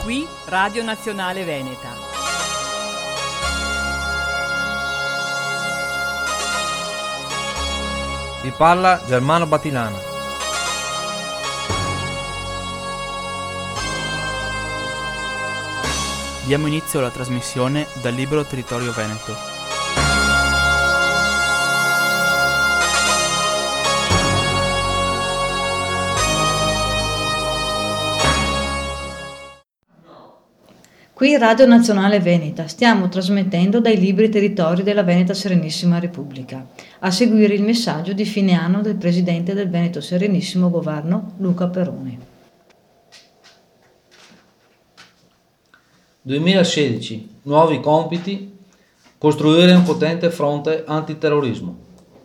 Qui Radio Nazionale Veneta. Vi parla Germano Battilana. Diamo inizio alla trasmissione dal libro Territorio Veneto. Qui Radio Nazionale Veneta, stiamo trasmettendo dai libri Territori della Veneta Serenissima Repubblica. A seguire il messaggio di fine anno del Presidente del Veneto Serenissimo Governo, Luca Peroni. 2016. Nuovi compiti. Costruire un potente fronte antiterrorismo.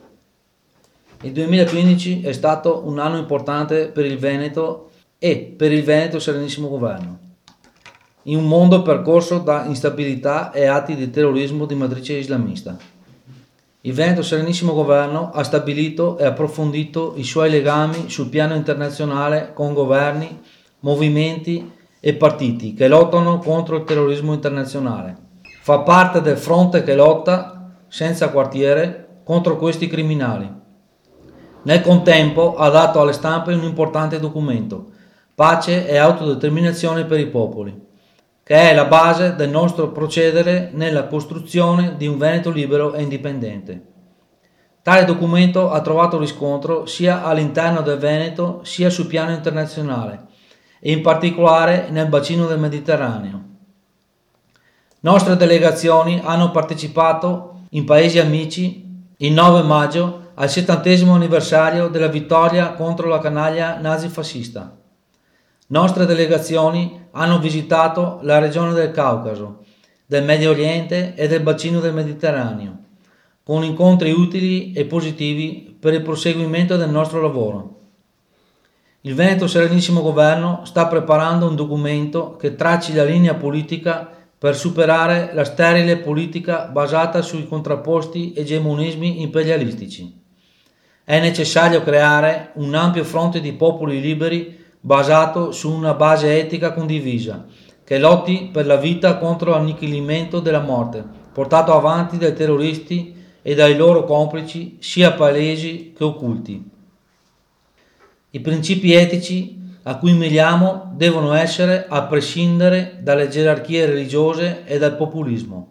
Il 2015 è stato un anno importante per il Veneto e per il Veneto Serenissimo Governo. In un mondo percorso da instabilità e atti di terrorismo di matrice islamista. Il Veneto Serenissimo Governo ha stabilito e approfondito i suoi legami sul piano internazionale con governi, movimenti e partiti che lottano contro il terrorismo internazionale. Fa parte del fronte che lotta, senza quartiere, contro questi criminali. Nel contempo ha dato alle stampe un importante documento, Pace e autodeterminazione per i popoli, che è la base del nostro procedere nella costruzione di un Veneto libero e indipendente. Tale documento ha trovato riscontro sia all'interno del Veneto sia sul piano internazionale e in particolare nel bacino del Mediterraneo. Nostre delegazioni hanno partecipato in paesi amici il 9 maggio al 70° anniversario della vittoria contro la canaglia nazifascista. Nostre delegazioni hanno visitato la regione del Caucaso, del Medio Oriente e del bacino del Mediterraneo, con incontri utili e positivi per il proseguimento del nostro lavoro. Il Veneto Serenissimo Governo sta preparando un documento che tracci la linea politica per superare la sterile politica basata sui contrapposti egemonismi imperialistici. È necessario creare un ampio fronte di popoli liberi basato su una base etica condivisa, che lotti per la vita contro l'annichilimento della morte, portato avanti dai terroristi e dai loro complici, sia palesi che occulti. I principi etici a cui miriamo devono essere a prescindere dalle gerarchie religiose e dal populismo.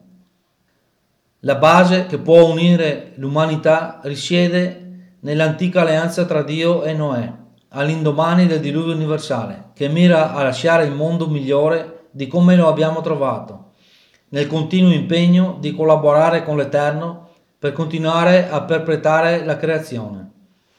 La base che può unire l'umanità risiede nell'antica alleanza tra Dio e Noè, all'indomani del diluvio universale, che mira a lasciare il mondo migliore di come lo abbiamo trovato, nel continuo impegno di collaborare con l'Eterno per continuare a perpetrare la creazione.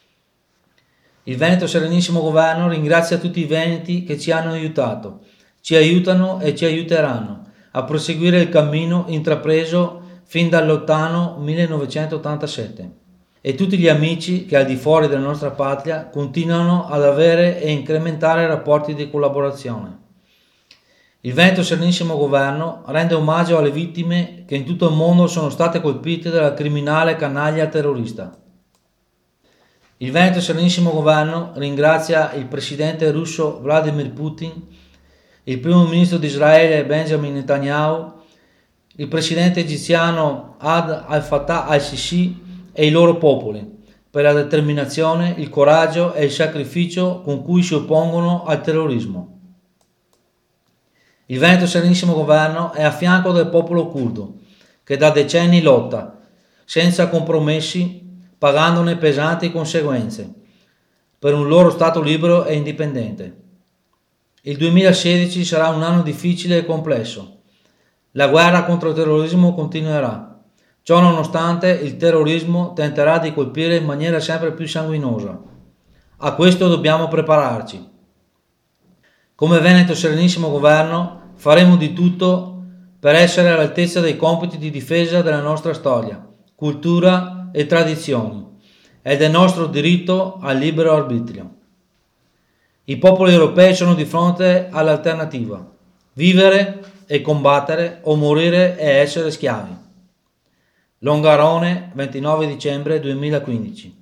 Il Veneto Serenissimo Governo ringrazia tutti i veneti che ci hanno aiutato, ci aiutano e ci aiuteranno a proseguire il cammino intrapreso fin dal lontano 1987. E tutti gli amici che al di fuori della nostra patria continuano ad avere e incrementare rapporti di collaborazione. Il Veneto Serenissimo Governo rende omaggio alle vittime che in tutto il mondo sono state colpite dalla criminale canaglia terrorista. Il Veneto Serenissimo Governo ringrazia il presidente russo Vladimir Putin, il primo ministro di Israele Benjamin Netanyahu, il presidente egiziano Abd al-Fattah al-Sisi e i loro popoli, per la determinazione, il coraggio e il sacrificio con cui si oppongono al terrorismo. Il Veneto Serenissimo Governo è a fianco del popolo curdo, che da decenni lotta, senza compromessi, pagandone pesanti conseguenze, per un loro Stato libero e indipendente. Il 2016 sarà un anno difficile e complesso. La guerra contro il terrorismo continuerà. Ciò nonostante, il terrorismo tenterà di colpire in maniera sempre più sanguinosa. A questo dobbiamo prepararci. Come Veneto Serenissimo Governo faremo di tutto per essere all'altezza dei compiti di difesa della nostra storia, cultura e tradizioni e del nostro diritto al libero arbitrio. I popoli europei sono di fronte all'alternativa: vivere e combattere o morire e essere schiavi. Longarone, 29 dicembre 2015.